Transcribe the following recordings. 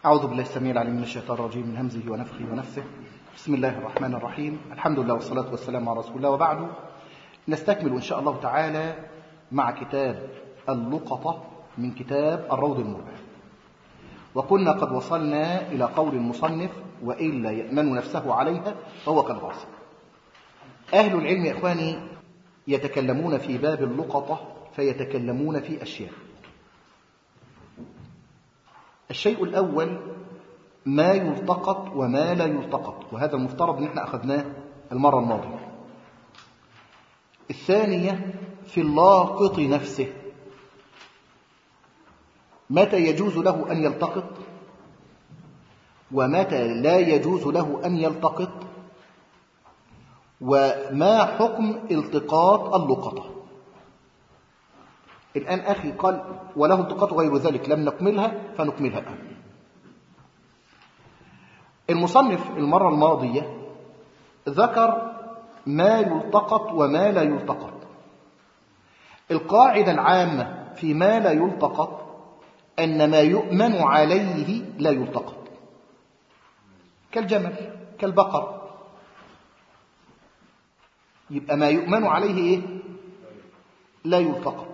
أعوذ بالله السميع العليم من الشيطان الرجيم من همزه ونفخه ونفثه. بسم الله الرحمن الرحيم. الحمد لله والصلاة والسلام على رسول الله، وبعد نستكمل إن شاء الله تعالى مع كتاب اللقطة من كتاب الروض المربع. وكنا قد وصلنا إلى قول المصنف: وإلا يأمن نفسه عليها فهو كالغاصب. أهل العلم يا إخواني يتكلمون في باب اللقطة فيتكلمون في أشياء. الشيء الأول ما يلتقط وما لا يلتقط، وهذا المفترض أن احنا أخذناه المرة الماضية. الثانية في اللاقط نفسه، متى يجوز له أن يلتقط ومتى لا يجوز له أن يلتقط، وما حكم التقاط اللقطة. الآن أخي قال وله التقاط غير ذلك، لم نكملها فنكملها الآن. المصنف المرة الماضية ذكر ما يلتقط وما لا يلتقط. القاعدة العامة في ما لا يلتقط أن ما يؤمن عليه لا يلتقط، كالجمل كالبقر، يبقى ما يؤمن عليه إيه؟ لا يلتقط.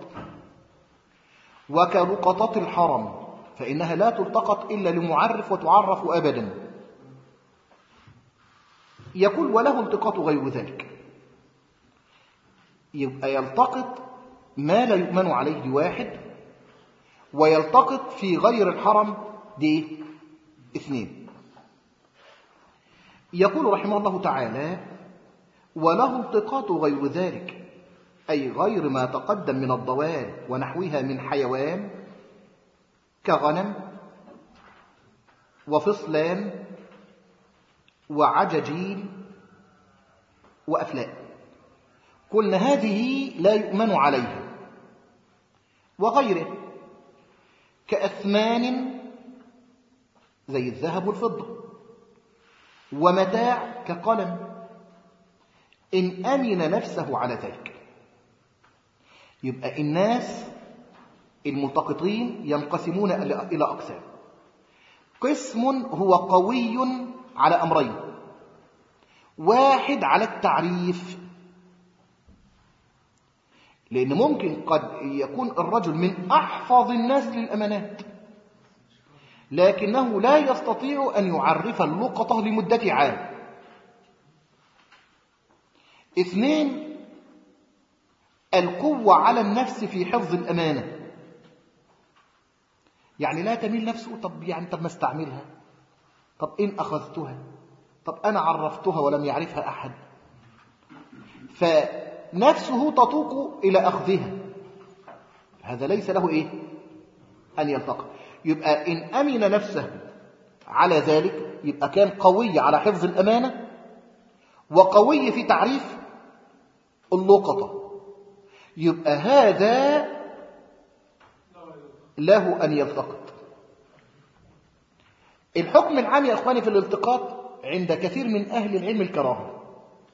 وكلقطة الحرم فإنها لا تلتقط إلا لمعرف وتعرف أبدا. يقول وله التقاط غير ذلك، يبقى يلتقط ما لا يؤمن عليه لواحد، ويلتقط في غير الحرم دي اثنين. يقول رحمه الله تعالى: وله التقاط غير ذلك، أي غير ما تقدم من الضوال ونحوها من حيوان كغنم وفصلان وعجاجيل وأفلاء، كل هذه لا يؤمن عليها. وغيره كأثمان زي الذهب والفضة، ومتاع كقلم، إن أمن نفسه على ذلك. يبقى الناس الملتقطين ينقسمون إلى أقسام. قسم هو قوي على أمرين: واحد على التعريف، لأن ممكن قد يكون الرجل من أحفظ الناس للأمانات، لكنه لا يستطيع أن يعرف اللقطة لمدة عام. اثنين، القوة على النفس في حفظ الأمانة، يعني لا تميل نفسه طب ما استعملها، طب إن أخذتها، طب أنا عرفتها ولم يعرفها أحد، فنفسه تطوق إلى أخذها. هذا ليس له أن يلتقط. يبقى إن أمن نفسه على ذلك يبقى كان قوي على حفظ الأمانة وقوي في تعريف اللقطة، يبقى هذا له أن يلتقط. الحكم العام يا أخواني في الالتقاط عند كثير من أهل العلم الكراهة.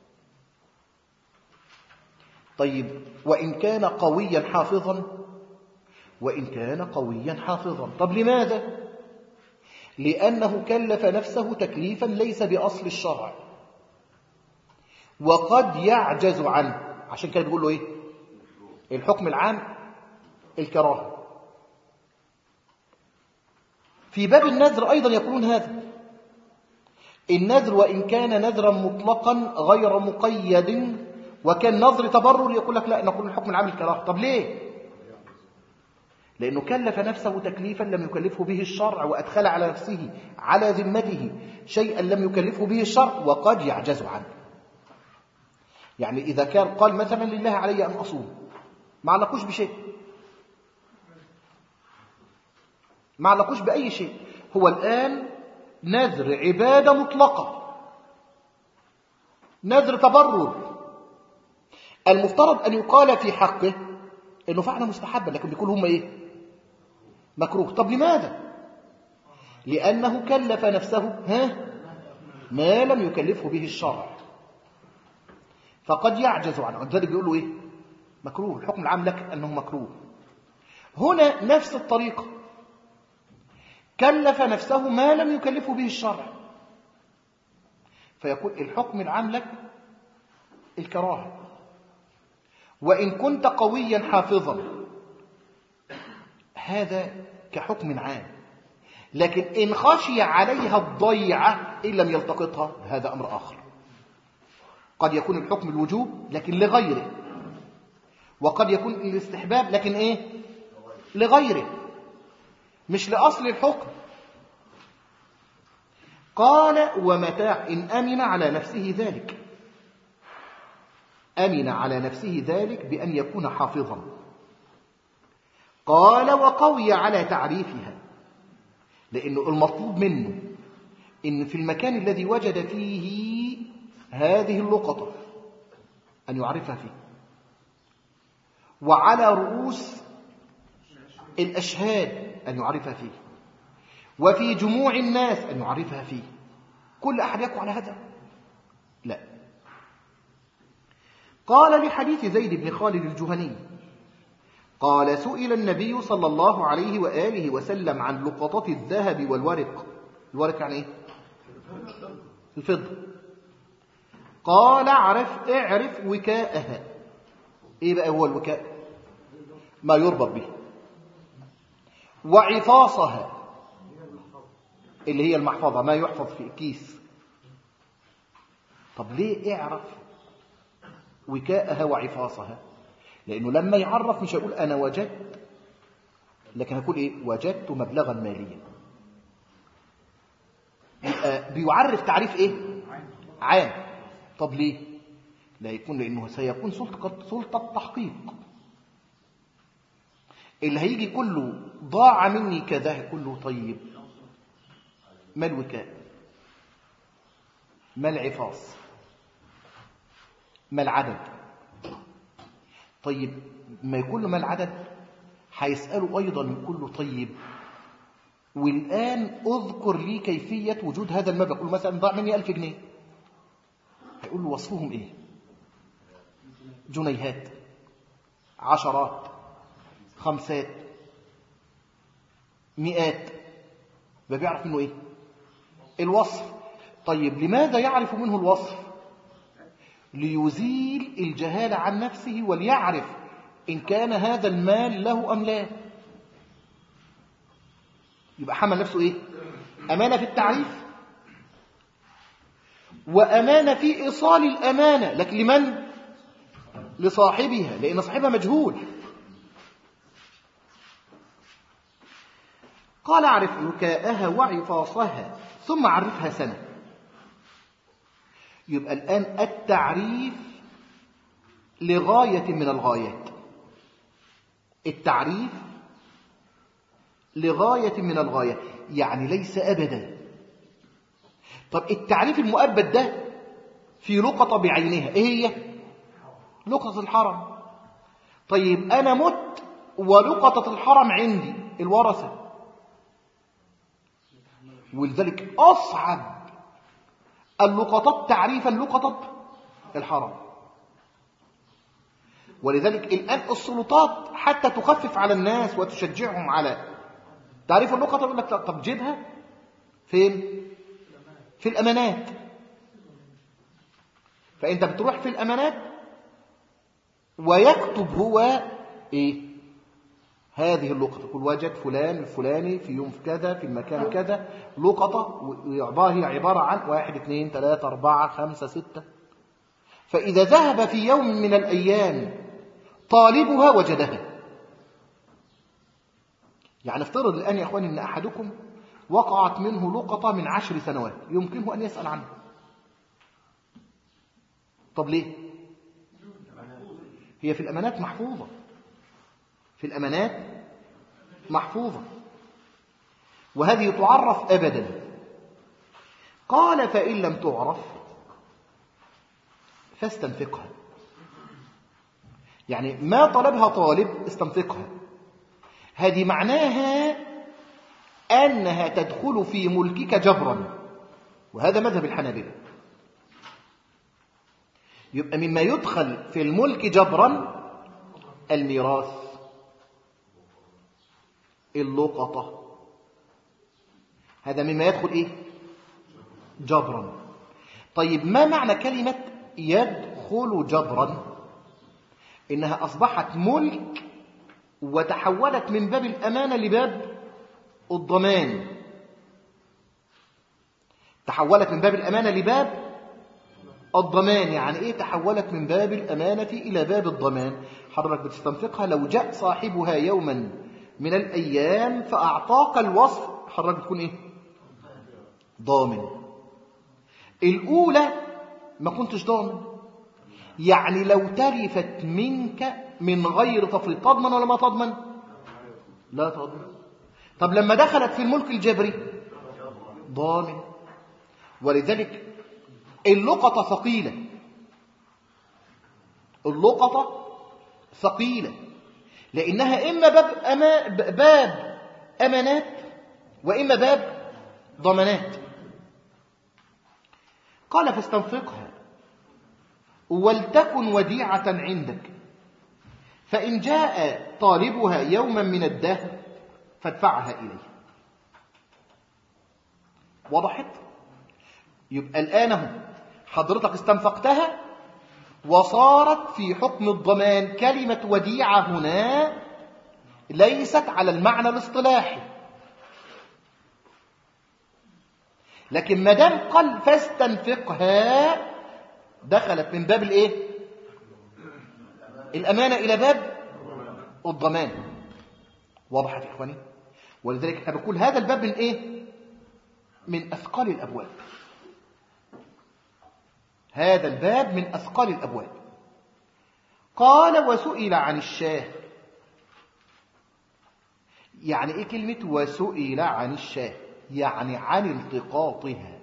طيب وإن كان قويا حافظا، وإن كان قويا حافظا، طب لماذا؟ لأنه كلف نفسه تكليفا ليس بأصل الشرع وقد يعجز عنه، عشان كده بيقول له الحكم العام الكراهة. في باب النذر أيضا يقولون هذا: النذر وإن كان نذرا مطلقا غير مقيد وكان نذر تبرر، يقول لك لا، نقول الحكم العام الكراهة. طب ليه؟ لأنه كلف نفسه تكليفا لم يكلفه به الشرع، وأدخل على نفسه على ذمته شيئا لم يكلفه به الشرع وقد يعجز عنه. يعني إذا كان قال مثلا لله علي أن أصوم، ما علقوش بشيء، ما علقوش بأي شيء، هو الآن نذر عبادة مطلقة، نذر تبرر، المفترض أن يقال في حقه أنه فعل مستحبا، لكن بيقول هم مكروه. طب لماذا؟ لأنه كلف نفسه ما لم يكلفه به الشرع فقد يعجز عنه، ذلك بيقول له مكروه، الحكم العام لك أنه مكروه. هنا نفس الطريقة، كلف نفسه ما لم يكلفه به الشرع، فيكون الحكم العام لك الكراهة. وإن كنت قويا حافظا هذا كحكم عام، لكن إن خشي عليها الضيعة إن لم يلتقطها هذا أمر آخر. قد يكون الحكم الوجوب لكن لغيره، وقد يكون الاستحباب لكن إيه؟ لغيره، مش لأصل الحكم. قال ومتاع إن أمن على نفسه ذلك، أمن على نفسه ذلك بأن يكون حافظا. قال وقوي على تعريفها، لأنه المطلوب منه إن في المكان الذي وجد فيه هذه اللقطة أن يعرفها فيه، وعلى رؤوس الأشهاد أن يعرفها فيه، وفي جموع الناس أن يعرفها فيه. كل أحد يقوى على هذا؟ لا. قال لحديث زيد بن خالد الجهني قال سئل النبي صلى الله عليه وآله وسلم عن لقطة الذهب والورق. الورق يعني إيه؟ الفضة. قال اعرف وكاءها. إيه بقى هو الوكاء؟ ما يربط به. وعفاصها اللي هي المحفظة، ما يحفظ في كيس. طب ليه اعرف وكاءها وعفاصها؟ لأنه لما يعرف مش هيقول أنا وجدت، لكن هيقول إيه؟ وجدت مبلغا ماليا. بيعرف تعريف إيه؟ عام. طب ليه؟ لا يكون، لأنه سيكون سلطة تحقيق. اللي هيجي كله ضاع مني كذا كله. طيب ما الوكاء؟ ما العفاص؟ ما العدد؟ طيب ما يكون له ما العدد هيسأله أيضا يقول له طيب والآن أذكر لي كيفية وجود هذا المبلغ. يقول مثلا ضاع مني 1000 جنيه، هيقول له وصفهم إيه؟ جنيهات، عشرات، خمسات، مئات. بيعرف منه إيه؟ الوصف. طيب لماذا يعرف منه الوصف؟ ليزيل الجهالة عن نفسه وليعرف إن كان هذا المال له أم لا. يبقى حمل نفسه إيه؟ أمانة في التعريف، وأمانة في إيصال الأمانة، لكن لمن؟ لصاحبها، لأن صاحبها مجهول. قال اعرف وكاءها وعفاصها ثم عرفها سنة. يبقى الآن التعريف لغاية من الغايات. التعريف لغاية من الغايات، يعني ليس أبدا. طب التعريف المؤبد ده في لقطة بعينها، إيه هي؟ لقطة الحرم. طيب أنا مت ولقطة الحرم عندي الورثة، ولذلك أصعب اللقطات تعريفا لقطة الحرم. ولذلك الآن السلطات حتى تخفف على الناس وتشجعهم على تعريف اللقطة، يقول لك طب جيبها فين؟ في الأمانات. فأنت بتروح في الأمانات ويكتب هو إيه؟ هذه اللقطة، يقول وجد فلان الفلاني في يوم كذا في المكان كذا لقطة، وهي عبارة عن 1 2 3 4 5 6. فإذا ذهب في يوم من الأيام طالبها وجدها. يعني افترض الآن يا أخواني أن أحدكم وقعت منه لقطة من 10 سنوات، يمكنه أن يسأل عنها. طب ليه؟ هي في الأمانات محفوظة، في الأمانات محفوظة، وهذه تعرف أبدا. قال فإن لم تعرف فاستنفقها. يعني ما طلبها طالب استنفقها. هذه معناها أنها تدخل في ملكك جبرا، وهذا مذهب الحنابلة. يبقى مما يدخل في الملك جبرا الميراث، اللقطة، هذا مما يدخل إيه؟ جبرا. طيب ما معنى كلمة يدخل جبرا؟ إنها أصبحت ملك وتحولت من باب الأمانة لباب الضمان. تحولت من باب الأمانة لباب الضمان. يعني إيه تحولت من باب الأمانة إلى باب الضمان؟ حضرتك بتستنطقها لو جاء صاحبها يوما من الأيام فأعطاك الوصف، حضرتك بتكون إيه؟ ضامن. الأولى ما كنتش ضامن، يعني لو تلفت منك من غير تفريط تضمن ولا ما تضمن؟ لا تضمن. طب لما دخلت في الملك الجبري ضامن. ولذلك اللقطة ثقيلة، اللقطة ثقيلة، لأنها إما باب أمانات وإما باب ضمانات. قال فاستنفقها ولتكن وديعة عندك، فإن جاء طالبها يوما من الدهر فادفعها إليه. وضحت؟ يبقى الآن حضرتك استنفقتها وصارت في حكم الضمان. كلمة وديعة هنا ليست على المعنى الاصطلاحي، لكن ما دام قال فاستنفقها دخلت من باب الايه؟ الأمانة إلى باب الضمان. وضحت يا إخواني؟ ولذلك احنا بنقول هذا الباب من ايه؟ من أثقال الأبواب. هذا الباب من أثقال الأبواب. قال وسئل عن الشاه. يعني إيه كلمة وسئل عن الشاه؟ يعني عن التقاطها.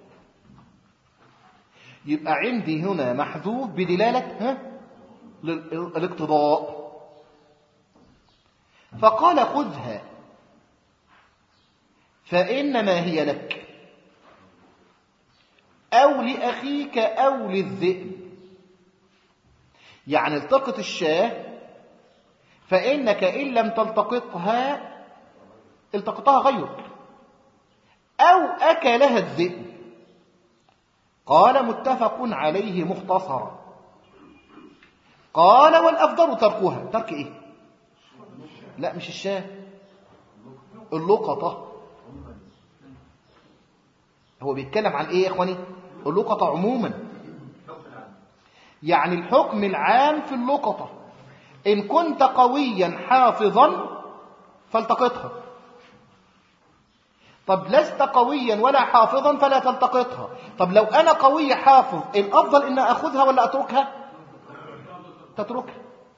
يبقى عندي هنا محذوف بدلالة الاقتضاء. فقال خذها فإنما هي لك أو لأخيك أو للذئب. يعني التقط الشاه فإنك إن لم تلتقطها التقطها غيرك أو أكلها الذئب. قال متفق عليه مختصرا. قال والأفضل تركها. ترك إيه؟ لا مش الشاه، اللقطة. هو بيتكلم عن إيه يا إخواني؟ اللقطة عموما، يعني الحكم العام في اللقطة. إن كنت قويا حافظا فالتقطها. طب لست قويا ولا حافظا فلا تلتقطها. طب لو أنا قوي حافظ الأفضل إن أخذها ولا أتركها؟ تتركها.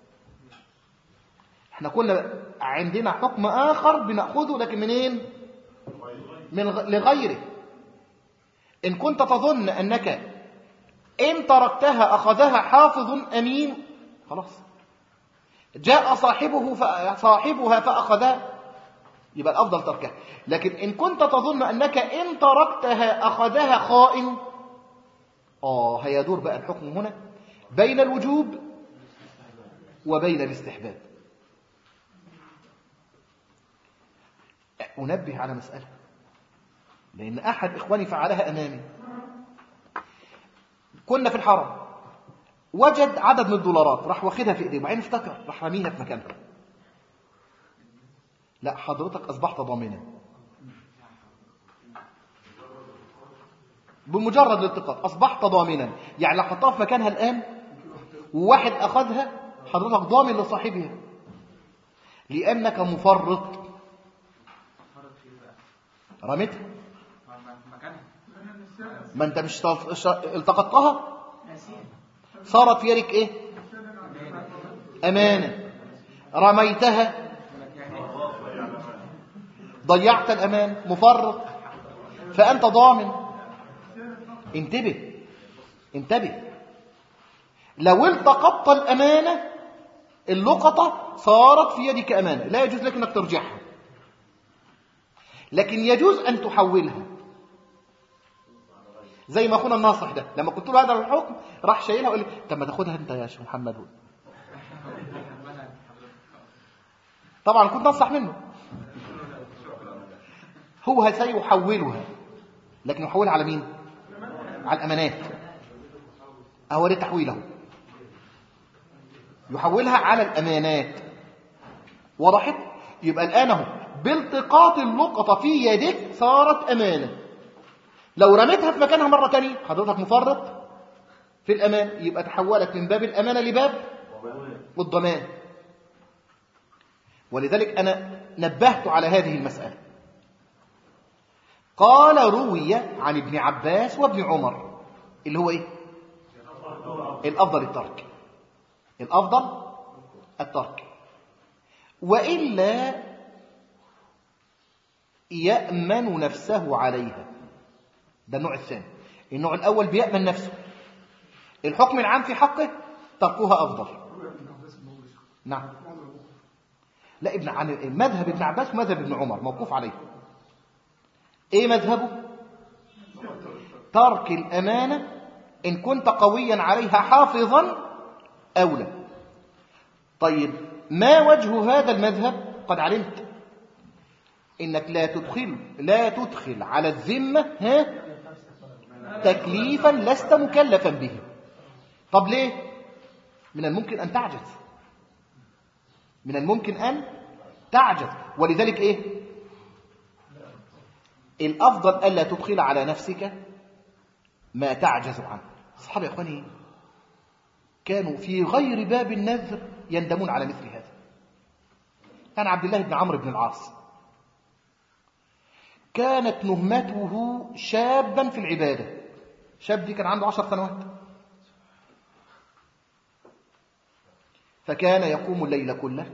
احنا كنا عندنا حكم آخر بنأخذه لكن منين؟ لغيره. إن كنت تظن أنك إن تركتها أخذها حافظ أمين خلاص، جاء صاحبها فأخذها يبقى الأفضل تركها. لكن إن كنت تظن أنك إن تركتها أخذها خائن، هيدور بقى الحكم هنا بين الوجوب وبين الاستحباب. أنبه على مسألة، لأن أحد إخواني فعلها أمامي. كنا في الحرم، وجد عدد من الدولارات، راح واخدها في إيديه وبعدين افتكر راح رميها في مكانها. لا حضرتك أصبحت ضامنا بمجرد الالتقاط، أصبحت ضامنا. يعني لو حطها في مكانها الآن وواحد أخذها حضرتك ضامن لصاحبها، لأنك مفرط. رميتها ما أنت مش التقطتها، صارت في يدك إيه؟ أمانة. رميتها ضيعت الأمان، مفرط، فأنت ضامن. انتبه. لو التقطت الأمانة اللقطة صارت في يدك أمانة، لا يجوز لك أنك ترجعها، لكن يجوز أن تحولها. زي ما أخونا الناصح ده لما قلت له هذا الحكم راح شايلها وقال لي طب ما تاخدها أنت يا شيخ محمد. طبعا كنت أنصح منه. هو سيحولها، لكن يحولها على مين؟ على الأمانات. أهو ده تحويله، يحولها على الأمانات. وضحت؟ يبقى الآن اهو بالتقاط اللقطة في يدك صارت أمانة. لو رميتها في مكانها مرة تانية حضرتك مفرط في الأمان، يبقى تحولت من باب الأمانة لباب الضمان. ولذلك أنا نبهت على هذه المسألة. قال روي عن ابن عباس وابن عمر اللي هو إيه؟ الأفضل الترك، الأفضل الترك، وإلا يأمن نفسه عليها. ده النوع الثاني. النوع الأول بيأمن نفسه، الحكم العام في حقه تركها أفضل. نعم. لا، عن مذهب ابن عباس ومذهب ابن عمر موقوف عليه. ايه مذهبه؟ ترك الأمانة إن كنت قويا عليها حافظا أولى. طيب ما وجه هذا المذهب؟ قد علمت إنك لا تدخل على الذمة تكليفا لست مكلفا به. طب ليه؟ من الممكن أن تعجز، من الممكن أن تعجز. ولذلك إيه؟ الأفضل ألا تدخل على نفسك ما تعجز عنه. الصحابة يا أخواني كانوا في غير باب النذر يندمون على مثل هذا. كان عبد الله بن عمرو بن العاص كانت نهمته شابا في العبادة. شاب دي كان عنده 10 سنوات، فكان يقوم الليل كله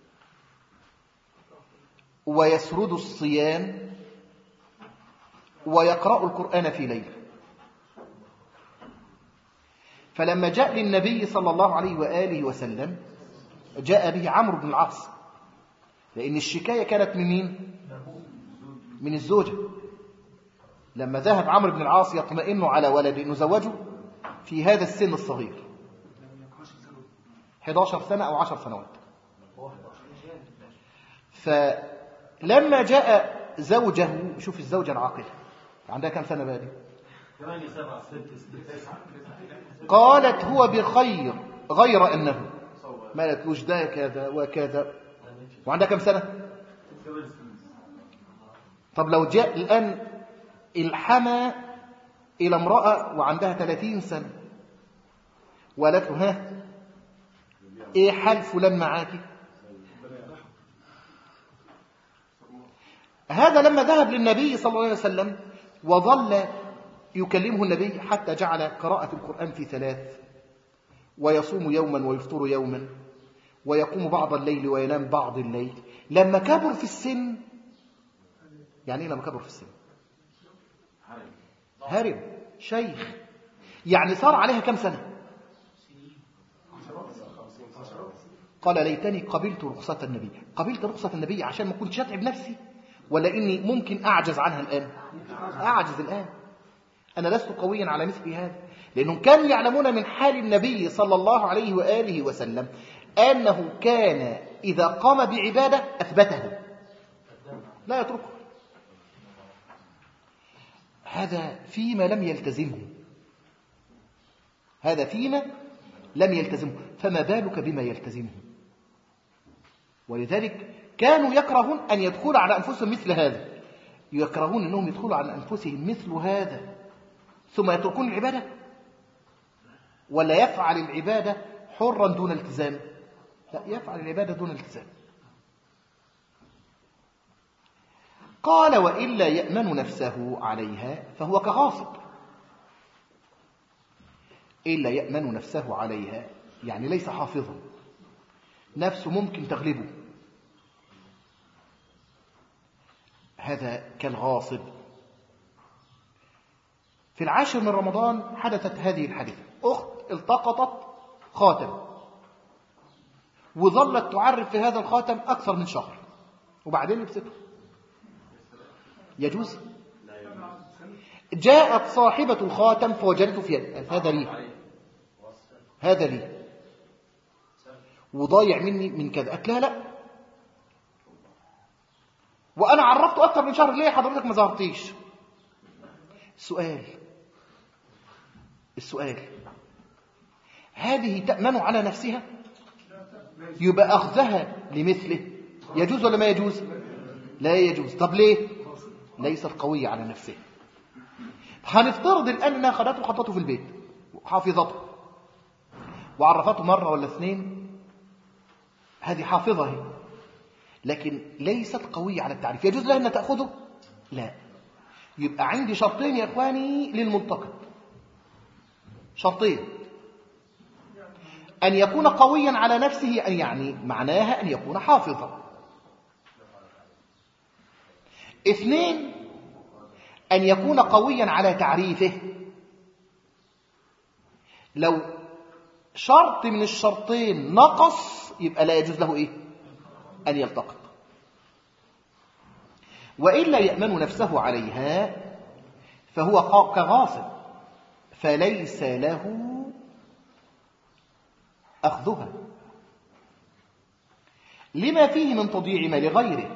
ويسرد الصيام ويقرأ القرآن في ليلة. فلما جاء للنبي صلى الله عليه وآله وسلم جاء به عمرو بن العاص، لأن الشكاية كانت من مين؟ من الزوجة. لما ذهب عمرو بن العاص يطمئن على ولد إنه زوجه في هذا السن الصغير 11 سنة أو 10 سنوات. فلما جاء زوجه، شوف الزوجة العاقلة عندها كم سنة بقى دي؟ قالت هو بخير غير أنه ما قالتلوش ده كذا وكذا، وعندها كم سنة؟ طب لو جاء الآن الحمى إلى امرأة وعندها 30 سنة وقالت له إيه حال فلان معاكي؟ هذا لما ذهب للنبي صلى الله عليه وسلم وظل يكلمه النبي حتى جعل قراءة القرآن في 3، ويصوم يوما ويفطر يوما، ويقوم بعض الليل وينام بعض الليل. لما كبر في السن، يعني إيه لما كبر في السن؟ هرم شيخ، يعني صار عليها كم سنة؟ قال ليتني قبلت رخصة النبي. قبلت رخصة النبي عشان ما كنتش أتعب نفسي، ولا إني ممكن أعجز عنها الآن؟ أعجز الآن، أنا لست قويا على مثل هذا. لأنهم كانوا يعلمون من حال النبي صلى الله عليه وآله وسلم أنه كان إذا قام بعبادة أثبته لا يتركه. هذا فيما لم يلتزمه، هذا فيما لم يلتزمه، فما بالك بما يلتزمه. ولذلك كانوا يكرهون أن يدخلوا على أنفسهم مثل هذا، يكرهون أنهم يدخلوا على أنفسهم مثل هذا ثم يتركون العبادة، ولا يفعل العبادة حرا دون التزام؟ لا، يفعل العبادة دون التزام. قال وإلا يأمن نفسه عليها فهو كغاصب. إلا يأمن نفسه عليها يعني ليس حافظا، نفسه ممكن تغلبه، هذا كالغاصب. في 10 من رمضان حدثت هذه الحادثة. أخت التقطت خاتم وظلت تعرف في هذا الخاتم أكثر من شهر، وبعدين لبسته. يجوز؟ جاءت صاحبة الخاتم فوجدته في يد، هذا لي، هذا لي وضايع مني من كذا. قالت لها لا، وأنا عرفته أكتر من شهر، ليه حضرتك ما ظهرتيش؟ السؤال هذه تأمن على نفسها؟ يبقى أخذها لمثله يجوز ولا ما يجوز؟ لا يجوز. طب ليه؟ ليست قوية على نفسها. هنفترض الآن أنها خدته وحطته في البيت وحافظته وعرفته مرة ولا اثنين، هذه حافظة هي، لكن ليست قوية على التعريف، يجوز لها أن تأخذه؟ لا. يبقى عندي شرطين يا إخواني للملتقط، شرطين: أن يكون قويا على نفسه، أن يعني معناها أن يكون حافظا. 2، أن يكون قويا على تعريفه. لو شرط من الشرطين نقص يبقى لا يجوز له إيه؟ أن يلتقط. وإلا يأمن نفسه عليها فهو كغاصب، فليس له أخذها لما فيه من تضييع مال غيره،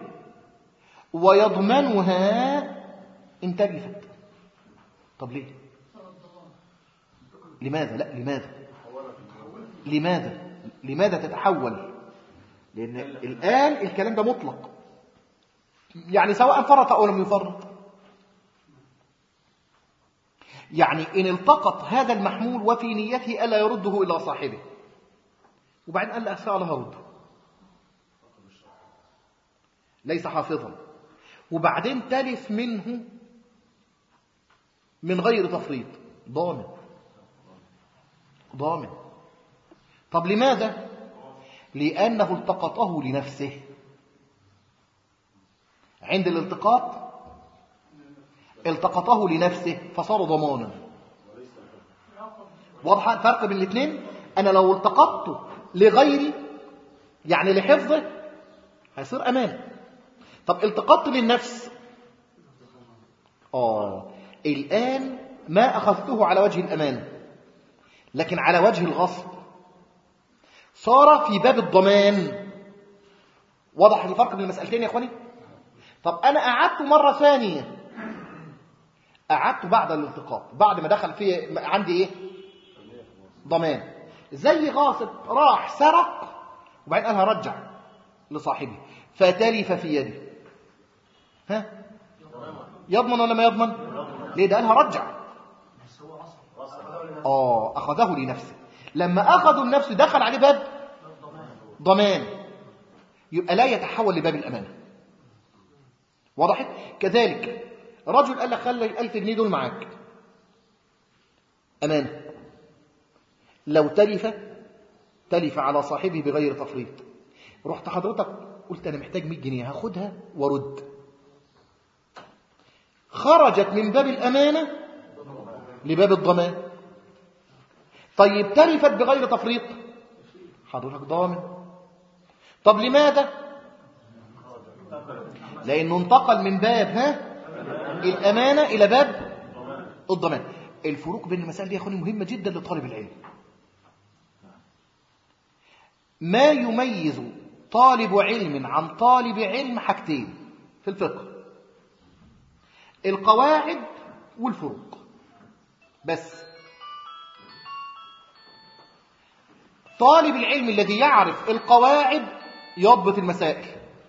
ويضمنها إن تلفت. طب ليه؟ لماذا؟ لا، لماذا تتحول؟ لأن الآن الكلام ده مطلق، يعني سواء فرط أو لم يفرط. يعني إن التقط هذا المحمول وفي نيته ألا يرده إلى صاحبه، وبعدين قال لأسفع لها رده، ليس حافظا، وبعدين تلف منه من غير تفريط، ضامن. طب لماذا؟ لأنه التقطه لنفسه. عند الالتقاط التقطه لنفسه فصار ضمانا. واضح الفرق بين الاثنين؟ أنا لو التقطته لغيري يعني لحفظه هيصير أمان. طب التقطت للنفس، الآن ما أخذته على وجه الأمان لكن على وجه الغصب، صار في باب الضمان. واضح الفرق بين المسألتين يا إخواني؟ طب أنا أعدت مرة ثانية، أعدت بعد الالتقاط، بعد ما دخل فيه عندي إيه؟ ضمان. زي غاصب راح سرق وبعدين قالها رجع لصاحبه فتلف في يده، يضمن ولا ما يضمن؟ ليه؟ ده قالها رجع. أخذه لنفسه. لما أخذوا النفس دخل عليه باب ضمان، يبقى لا يتحول لباب الأمانة. وضحت؟ كذلك رجل قال لك خلي 1000 جنيه دول معاك أمانة، لو تلف على صاحبه بغير تفريط، رحت حضرتك قلت أنا محتاج 100 جنيه هاخدها ورد، خرجت من باب الأمانة لباب الضمان. طيب تلفت بغير تفريط، حضرتك ضامن. طب لماذا؟ لأنه انتقل من باب الأمانة إلى باب الضمان. الفروق بين المسائل دي يا أخواني مهمة جدا لطالب العلم. ما يميز طالب علم عن طالب علم حاجتين في الفقه: القواعد والفروق بس. طالب العلم الذي يعرف القواعد يضبط المسائل،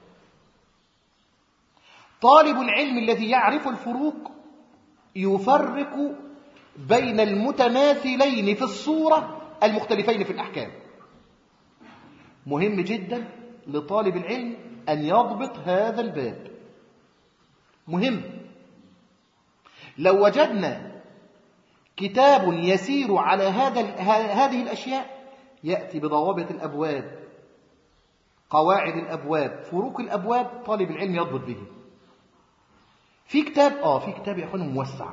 طالب العلم الذي يعرف الفروق يفرق بين المتماثلين في الصورة المختلفين في الأحكام. مهم جدا لطالب العلم أن يضبط هذا الباب، مهم. لو وجدنا كتاب يسير على هذه الأشياء يأتي بضوابط الأبواب، قواعد الأبواب، فروق الأبواب، طالب العلم يضبط به. في كتاب في كتاب يا أخواني موسع،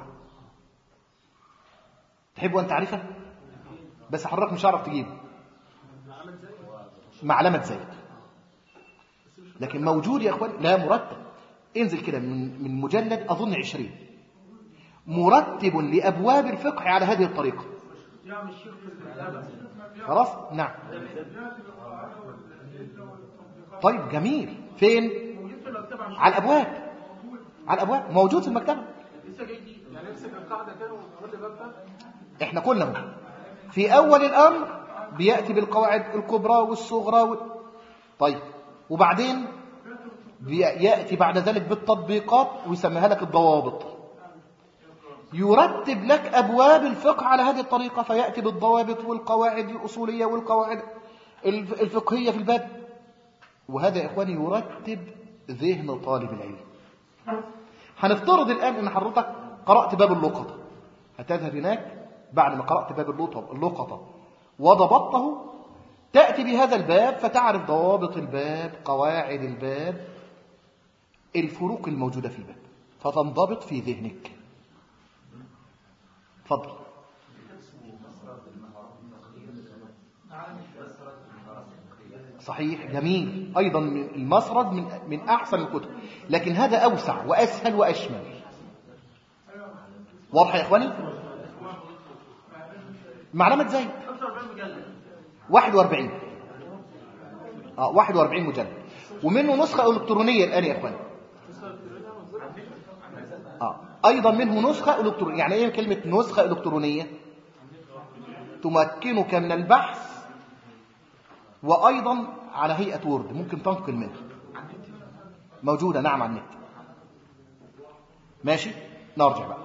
تحبوا أن تعرفه بس حضرتك مش هعرف تجيبه، معلمة زيت، لكن موجود يا أخواني، لا مرتب. انزل كده من مجلد أظن 20 مرتب لأبواب الفقه على هذه الطريقة. خلاص؟ نعم. طيب جميل. فين؟ على الابواب، على الابواب موجود في المكتبه. لسه جاي دي يعني امسك القاعده كده وعمل لي باب. احنا كلنا في اول الامر بياتي بالقواعد الكبرى والصغرى طيب، وبعدين ياتي بعد ذلك بالتطبيقات ويسميها لك الضوابط. يرتب لك ابواب الفقه على هذه الطريقه، فياتي بالضوابط والقواعد الاصوليه والقواعد الفقهيه في الباب. وهذا يا اخواني يرتب ذهن طالب العلم. هنفترض الان ان حضرتك قرات باب اللقطه، هتذهب هناك بعد ما قرات باب اللقطه وضبطته، تاتي بهذا الباب فتعرف ضوابط الباب، قواعد الباب، الفروق الموجوده في الباب، فتنضبط في ذهنك. تفضل. صحيح، جميل، ايضا المسرد من احسن الكتب، لكن هذا اوسع واسهل واشمل. واضح يا اخواني؟ معلمة زي 41 41 مجلد، ومنه نسخة إلكترونية الآن يا اخواني. ايضا منه نسخة إلكترونية. يعني ايه كلمة نسخة إلكترونية؟ تمكنك من البحث، وايضا على هيئة وورد ممكن تنقل منها، موجودة نعم على النت. ماشي، نرجع بقى.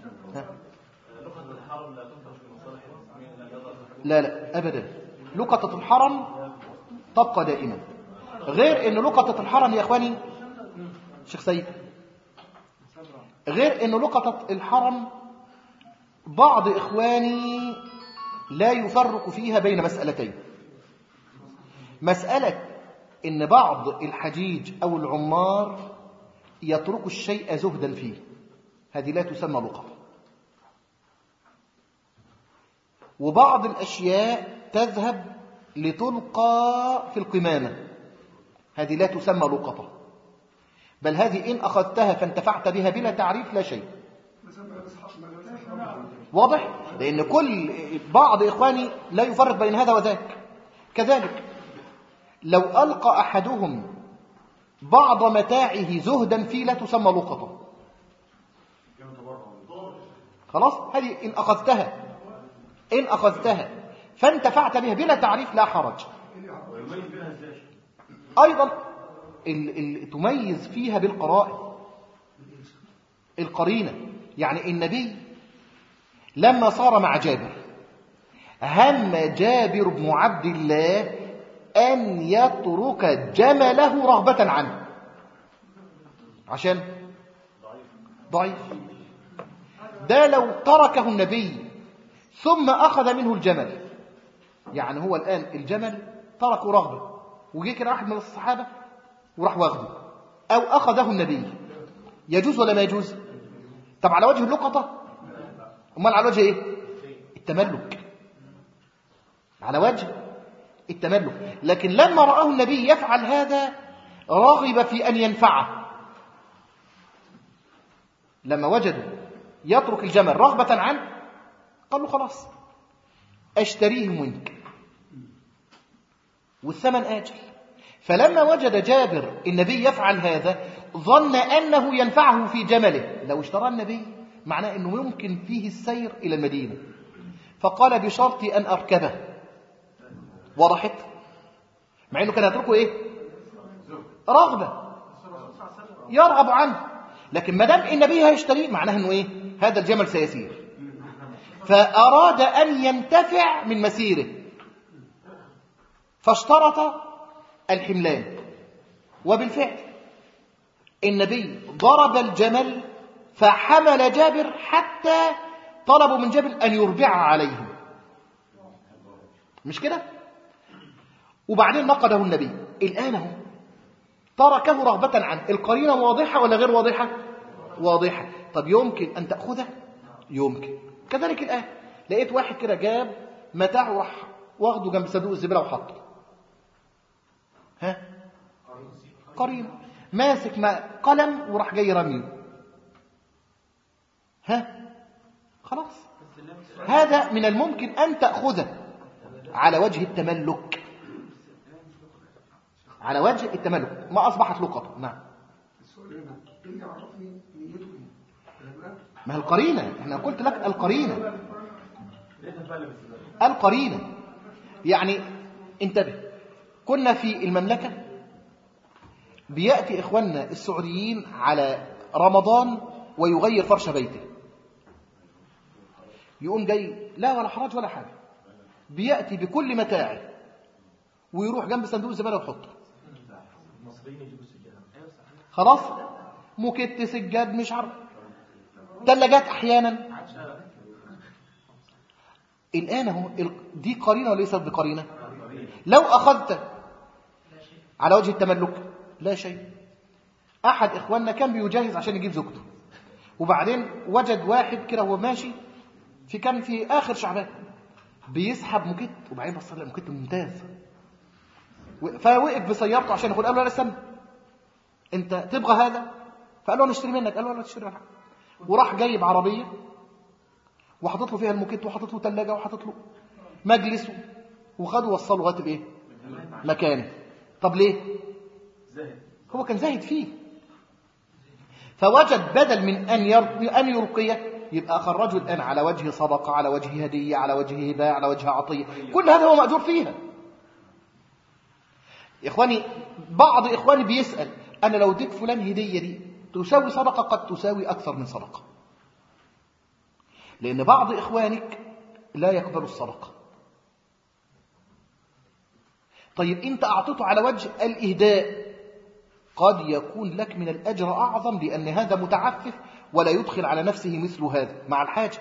لا أبدا، لقطة الحرم تبقى دائما. غير أن لقطة الحرم يا إخواني شيخ سيد، غير أن لقطة الحرم بعض إخواني لا يفرق فيها بين مسألتين. مسألة أن بعض الحجيج أو العمار يترك الشيء زهدا فيه، هذه لا تسمى لقطة. وبعض الأشياء تذهب لتلقى في القمامة، هذه لا تسمى لقطة، بل هذه إن أخذتها فانتفعت بها بلا تعريف لا شيء. واضح؟ لأن بعض إخواني لا يفرق بين هذا وذاك. كذلك لو ألقى أحدهم بعض متاعه زهدا فيه لا تسمى لقطة. خلاص، هذه إن أخذتها فانتفعت بها بلا تعريف لا حرج. أيضا تميز فيها بالقرائن، القرينة. يعني النبي لما صار مع جابر هم جابر بن عبد الله أن يترك جمله رغبة عنه، عشان ضعيف. ده لو تركه النبي ثم أخذ منه الجمل، يعني هو الآن الجمل تركه رغبة، وجه كده واحد من الصحابة وراح واخده، أو أخذه النبي، يجوز ولا ما يجوز؟ طب على وجه اللقطة؟ أمال على وجه إيه؟ التملك، على وجه التملك. لكن لما رآه النبي يفعل هذا رغب في أن ينفعه، لما وجدوا يترك الجمل رغبة عنه قالوا خلاص أشتريه منك والثمن آجل. فلما وجد جابر النبي يفعل هذا ظن أنه ينفعه في جمله، لو اشترى النبي معناه أنه يمكن فيه السير إلى المدينة، فقال بشرط أن أركبه. وضحت؟ مع أنه كان يتركه إيه؟ رغبة يرغب عنه، لكن ما دام النبي هيشتريه معناه أنه إيه؟ هذا الجمل سيسير، فأراد أن ينتفع من مسيره، فاشترط الحملان. وبالفعل النبي ضرب الجمل فحمل جابر حتى طلبوا من جابر أن يربع عليه، مش كده؟ وبعدين نقده النبي. الآن هو تركه رغبة عنه، القرينة واضحة ولا غير واضحة؟ واضحة. طب يمكن أن تأخذه؟ يمكن. كذلك الآن لقيت واحد كده جاب متاعه راح واخده جنب صندوق الزبالة وحطه، ها؟ قرينة. ماسك قلم وراح جاي رميه، ها؟ خلاص، هذا من الممكن أن تأخذه على وجه التملك، على وجه التملك، ما أصبحت لقطة. نعم. السؤال هنا ايه اللي يعرفني نيته ايه؟ ما هي القرينة، احنا قلت لك القرينة. القرينة يعني انتبه، كنا في المملكة بيأتي إخواننا السعوديين على رمضان ويغير فرش بيته، يقوم جاي لا ولا حرج ولا حاجة، بيأتي بكل متاعه ويروح جنب صندوق الزبالة ويحطه. خلاص، موكيت، سجاد، مش عارف، ثلاجات أحيانا. الآن هو دي قرينة وليست بقرينة. لو أخذت على وجه التملك لا شيء. أحد إخواننا كان بيجهز عشان يجيب زوجته، وبعدين وجد واحد كده وهو ماشي كان في آخر شعبان بيسحب موكيت، وبعدين بص لقى موكيت ممتاز، فوقف بسيارته عشان يقول، قال له لا استنى، انت تبغى هذا؟ فقال له انا اشتري منك، قال له لا تشتري منك. وراح جايب عربيه وحطت له فيها الموكيت وحطت له ثلاجه وحطت له مجلس، وخده وصله لغايه الايه مكانه. طب ليه؟ هو كان زاهد فيه، فوجد بدل من ان يرقيه يبقى خرجه الان على وجه صدقه، على وجه هديه، على وجه هبه، على وجه عطيه، كل هذا هو مأجور فيها. إخواني، بعض إخواني بيسأل، أنا لو اديت فلان هدية دي تساوي صدقة؟ قد تساوي أكثر من صدقة، لأن بعض إخوانك لا يقبل الصدقة. طيب أنت أعطيته على وجه الإهداء، قد يكون لك من الأجر أعظم، لأن هذا متعفف ولا يدخل على نفسه مثل هذا مع الحاجة.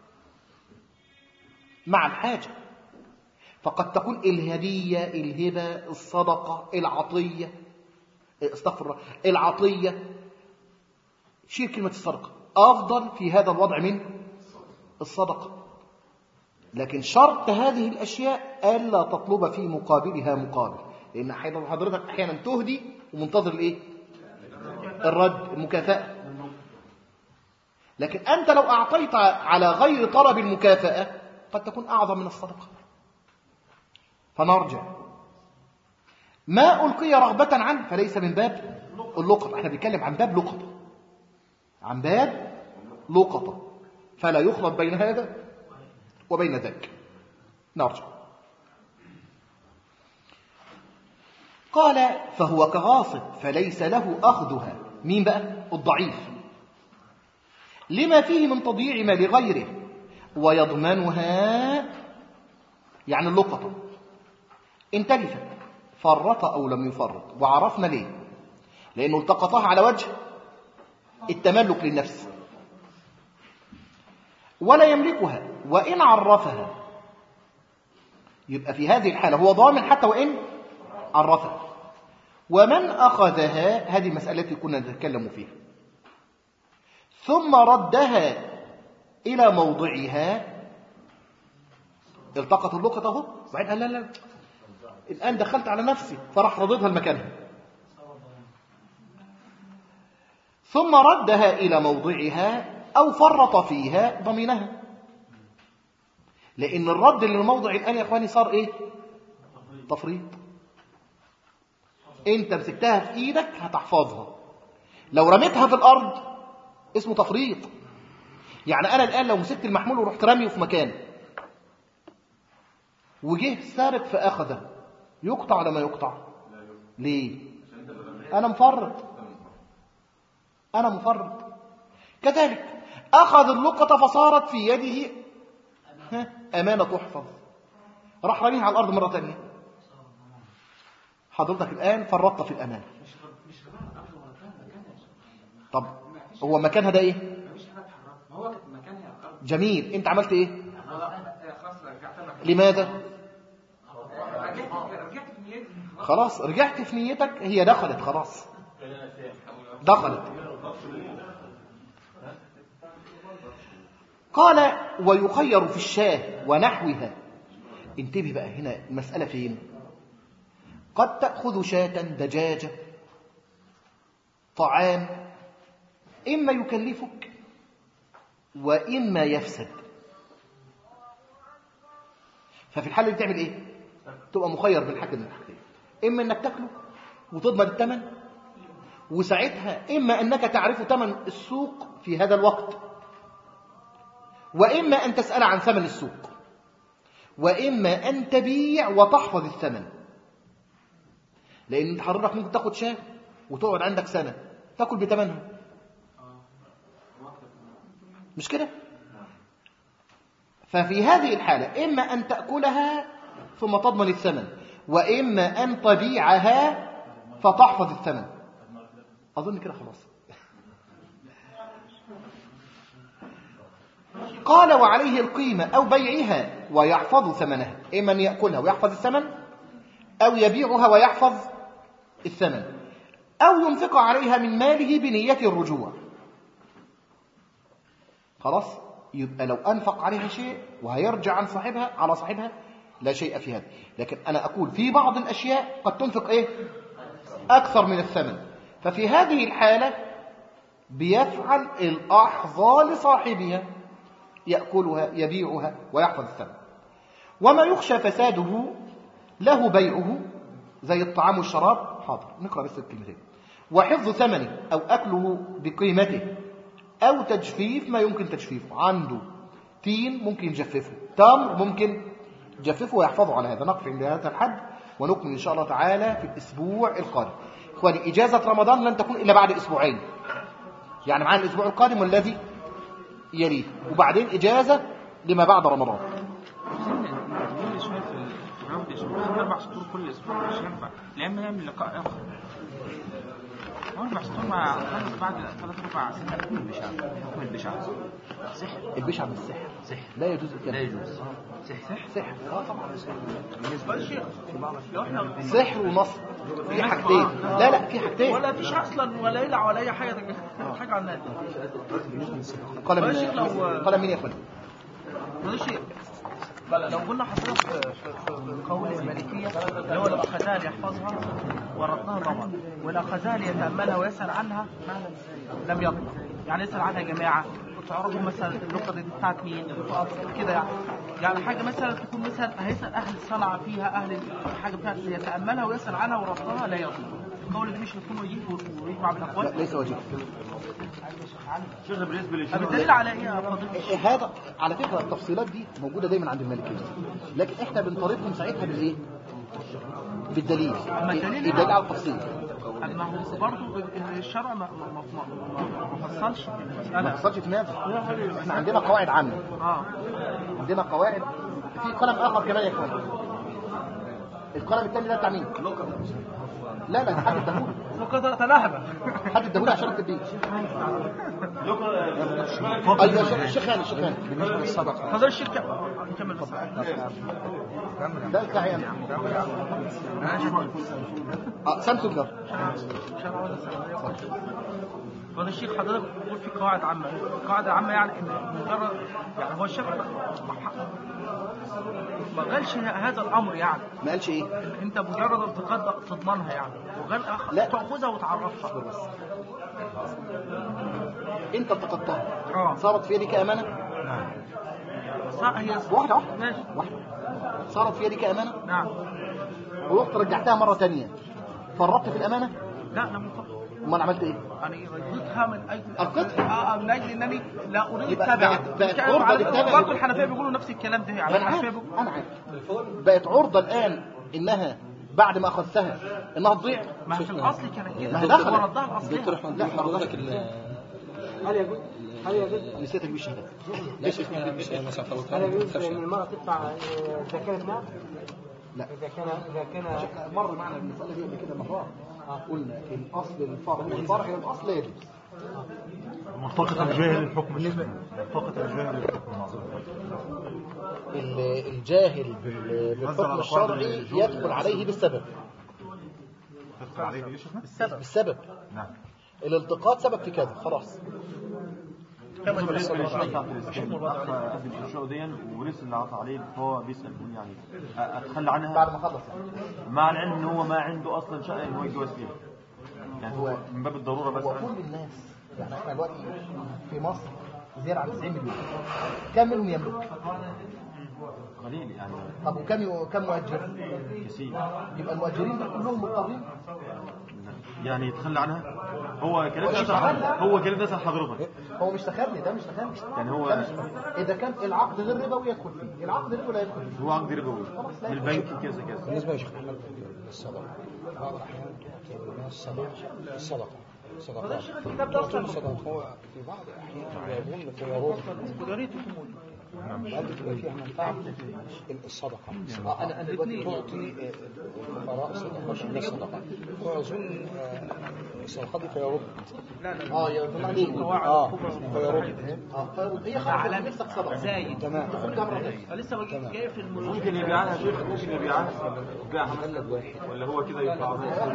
مع الحاجة فقد تكون الهدية، الهبة، الصدقة، العطية، استغفر الله، العطية، شيل كلمة الصدقة، أفضل في هذا الوضع من الصدقة. لكن شرط هذه الأشياء ألا تطلب في مقابلها مقابل، لأن حضرتك أحيانا تهدي ومنتظر الإيه؟ الرد، المكافأة. لكن أنت لو أعطيت على غير طلب المكافأة قد تكون أعظم من الصدقة. فنرجع، ما ألقي رغبة عنه فليس من باب اللقطة. احنا بنتكلم عن باب لقطة، عن باب لقطة، فلا يخلط بين هذا وبين ذاك. نرجع. قال فهو كغاصب فليس له أخذها. مين بقى؟ الضعيف، لما فيه من تضييع ما لغيره، ويضمنها يعني اللقطة إن تلفت فرط أو لم يفرط. وعرفنا ليه؟ لأنه التقطها على وجه التملك للنفس، ولا يملكها وإن عرفها، يبقى في هذه الحالة هو ضامن حتى وإن عرفها. ومن أخذها، هذه المسألة التي كنا نتكلم فيها، ثم ردها إلى موضعها، التقط اللقطة اهو، بعدين قال لا لا الآن دخلت على نفسي، فراح رددها لمكانها، ثم ردها إلى موضعها أو فرط فيها ضمنها. لأن الرد للموضع الآن يا أخواني صار إيه؟ تفريط. أنت مسكتها في إيدك هتحفظها، لو رميتها في الأرض اسمه تفريط. يعني أنا الآن لو مسكت المحمول ورحت رميه في مكان وجه سارق فأخذه، يقطع ولا ما يقطع؟ ليه؟ أنا مفرط، أنا مفرط. كذلك أخذ اللقطة فصارت في يده أمانة تحفظ، راح رميها على الأرض مرة تانية، حضرتك الآن فرطت في الأمانة. طب هو مكانها ده إيه؟ جميل، أنت عملت إيه؟ لماذا؟ خلاص رجعت في نيتك، هي دخلت خلاص، دخلت. قال ويخير في الشاه ونحوها. انتبه بقى هنا المسألة فين؟ قد تأخذ شاة، دجاجة، طعام، إما يكلفك وإما يفسد. ففي الحالة دي تعمل إيه؟ تبقى مخير بالحاجة من الحاجتين، إما إنك تاكله وتضمن الثمن، وساعتها إما أنك تعرف ثمن السوق في هذا الوقت، وإما أن تسأل عن ثمن السوق، وإما أن تبيع وتحفظ الثمن. لأن حضرتك ممكن تاخد شاة وتقعد عندك سنة تاكل بثمنها، مش كده؟ ففي هذه الحالة إما أن تأكلها ثم تضمن الثمن، وإما أن تبيعها فتحفظ الثمن. أظن كده خلاص. قال وعليه القيمة أو بيعها ويحفظ ثمنها، إما أن يأكلها ويحفظ الثمن، أو يبيعها ويحفظ الثمن، أو ينفق عليها من ماله بنية الرجوع. خلاص، يبقى لو أنفق عليها شيء وهيرجع عن صاحبها على صاحبها لا شيء في هذا. لكن أنا أقول في بعض الأشياء قد تنفق إيه؟ أكثر من الثمن، ففي هذه الحالة بيفعل الأحظى لصاحبها، يأكلها يبيعها ويحفظ الثمن. وما يخشى فساده له بيعه زي الطعام والشراب، حاضر نقرأ بس الكلمتين، وحفظ ثمنه أو أكله بقيمته، أو تجفيف ما يمكن تجفيفه. عنده تين ممكن يجففه، تمر ممكن يجففه ويحفظه على هذا. نقف عند هذا الحد ونكمل إن شاء الله تعالى في الأسبوع القادم. إخواني، إجازة رمضان لن تكون إلا بعد أسبوعين، يعني معنا الأسبوع القادم والذي يليه، وبعدين إجازة لما بعد رمضان. في 4 سطور كل اسبوع مش ينفع، لما نعمل لقاء اخر 4 سطور مع بعد 3-4 سنين حكم البشع. البشع مش سحر، لا يجوز الكلام، لا يجوز سحر طبعا بالنسبه للشيخ لو احنا سحر ونصب في حاجتين، لا في حاجتين، ولا فيش اصلا ولا يلع ولا اي حاجه حاجه عن الناس. قال مين يا اخوان؟ ماشي. لو قلنا حضرتك في قول المالكية اللي هو لو أخذها ليحفظها وردها ضمن، ولا أخذها ليتأملها ويسأل عنها لم يضمن. يعني يسأل عنها جماعة تعرفوا مثلا اللقطة دي بتاعت مين كده، يعني حاجة مثلا تكون مثلا هيسأل أهل الصنعة فيها، أهل الحاجة بتاعت يتأملها ويسأل عنها وردها لا يضمن. القول ده مش يكون وجيه ويجمع بالأقوال؟ لا ليس وجيه. بالدليل على ايه يا فضيلة؟ هذا على فكرة التفصيلات دي موجودة دايما عند المالكية، لكن احنا بنطالبهم ساعتها بالايه؟ بالدليل. الدليل على التفصيل. ما هو برضه الشرع ما فصلش ما فصلش في ماذا؟ احنا عندنا قواعد عامة. عندنا قواعد. في قلم آخر كمان يا اخوان. القلم الثاني ده بتاع مين؟ لا ده حد الدهولي. لقطة تلاهبة. حد الدهولي عشان التدبير. ايوه الشيخ هاني بالنسبة للصدقة. هذا الشيخ نكمل بس. ده الكعيان. سامسونج. هذا الشيخ حضرتك بتقول في قواعد عامة. قاعدة عامة يعني ان مجرد يعني هو الشيخ ما قالش هذا الامر، يعني ما قالش ايه؟ انت مجرد التقاط تضمنها يعني، وقال تاخذها وتعرفها بس. انت التقطتها صارت في يدك امانه؟ نعم. هي واحده ماشي واحده صارت في يدك امانه؟ نعم. ورحت رجعتها مره ثانيه فرطت في الامانه؟ لا لم افرط. امال عملت ايه؟ يعني ردتها من اجل القطع من اجل انني لا اريد اتبع. بقت عرضه للتبع. برضه الحنفيه بيقولوا نفس الكلام ده، يعني انا عارف بقت عرضه الان انها بعد ما اخذتها انها تضيع. ما في الاصل كانت كده، ما هي دخلت وردها الاصل. دكتور احمد لا حضرتك هل يجوز نسيتك بالشهاده. هل يجوز ان المرأة تدفع اذا كانت نعم؟ لا اذا كان مر معنا المساله دي قبل كده مرات. قلنا الاصل الفرع والفرع الى الاصل لا يجوز. مرتقط الجاهل الحكم مرتقط الجاهل الحكم النظري. الجاهل بالحكم الشرعي يدخل عليه بالسبب. يدخل عليه بالسبب. نعم. الالتقاط سبب في كذا خلاص. كما بالنسبه للشيء دي ورث اللي عطى عليه فهو بيسال يعني اتخلى عنها بعد ما خلص مع العلم ان هو ما عنده اصلا شقه ان هو يتجوز فيها، يعني هو من باب الضروره بس. هو كل الناس يعني احنا دلوقتي في مصر زياده عن 90 مليون، كم منهم يملك؟ قليل يعني. طب وكم مؤجر؟ كثير. يبقى المؤجرين دول كلهم مضطرين؟ يعني يتخلى عنها. هو كلام نسأل حضرتك. هو مش تخلي، ده مش تخلي يعني هو اذا كان العقد غير ربوي يدخل فيه، العقد ربوي لا يدخل فيه. هو عقد ربوي من البنك كذا كذا. بالنسبه لشيخ محمد الصدقه بعض الاحيان تعطي الناس الصدقه الصدقه هو في بعض الاحيان يظن فيرد هل بتبقى فيها منفعه الصدقه؟ انا دلوقتي تعطي الفقراء صدقه الناس صدقه ويظن الصدقه دي فيرد. يظن عليه فيرد هي خلاص نفسك صدقه زايد تمام لسه جاي في الملوك. ممكن يبيعها شيخ، ممكن يبيعها مجلد واحد ولا هو كده يبقى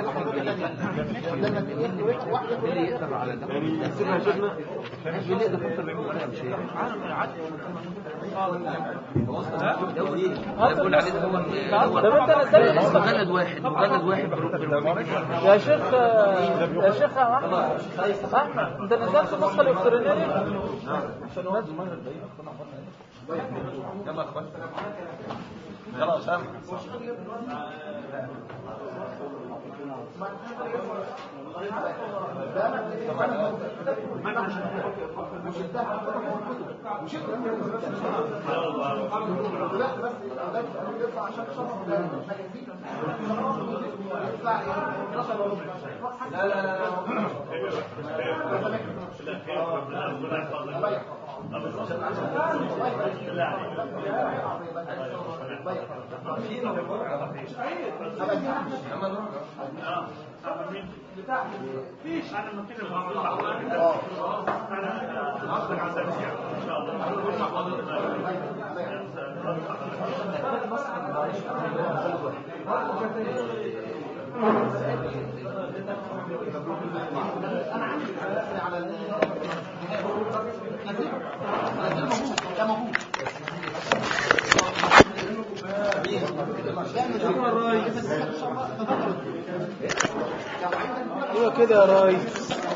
اللي يقدر على ده يعني يحسبها شيخنا اللي يقدر يفكر بيعملها مش يقول عليه هو مجلد واحد يا شيخ احمد انت نزلت النسخه الالكترونيه يلا اسامه فيش انا ممكن ايوه كده يا ريس.